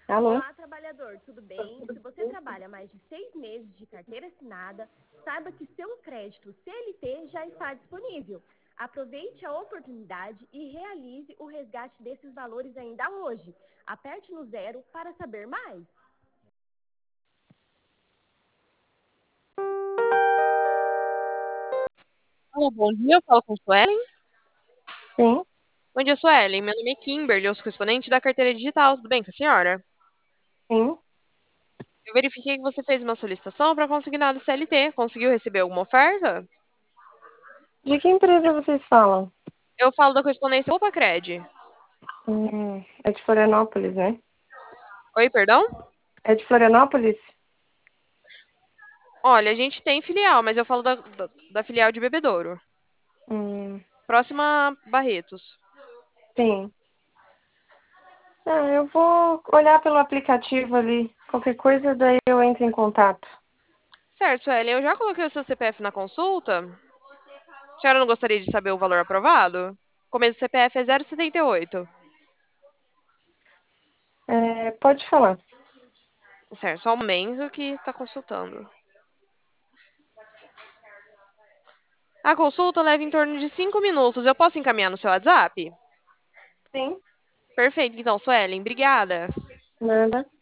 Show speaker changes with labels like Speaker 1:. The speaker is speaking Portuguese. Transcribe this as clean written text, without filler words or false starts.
Speaker 1: Alô?
Speaker 2: Olá, trabalhador, tudo bem? Se você trabalha mais de 6 meses de carteira assinada, saiba que seu crédito CLT já está disponível. Aproveite a oportunidade e realize o resgate desses valores ainda hoje. Aperte no zero para saber mais.
Speaker 3: Olá, bom dia, eu falo com Suelen.
Speaker 1: Sim,
Speaker 3: Bom dia, Suelen. Meu nome é Kimberly, eu sou correspondente da carteira digital. Tudo bem com a senhora?
Speaker 1: sim.
Speaker 3: Eu verifiquei que você fez uma solicitação para consignado CLT. Conseguiu receber alguma oferta?
Speaker 1: De que empresa vocês falam?
Speaker 3: Eu falo da correspondência Cred.
Speaker 1: É de Florianópolis, né?
Speaker 3: Oi, perdão?
Speaker 1: É de Florianópolis?
Speaker 3: Olha, a gente tem filial, mas eu falo da filial de Bebedouro.
Speaker 1: Hum,
Speaker 3: Próxima a Barretos.
Speaker 1: sim. Ah, eu vou olhar pelo aplicativo ali. Qualquer coisa, daí eu entro em contato.
Speaker 3: Certo, Suelen, eu já coloquei o seu CPF na consulta. A senhora não gostaria de saber o valor aprovado? Começo do CPF é 078.
Speaker 1: Pode falar.
Speaker 3: Certo, só um momento que está consultando. A consulta leva em torno de 5 minutos. Eu posso encaminhar no seu WhatsApp?
Speaker 1: Sim.
Speaker 3: Perfeito, então, Suelen, obrigada.
Speaker 1: Nada.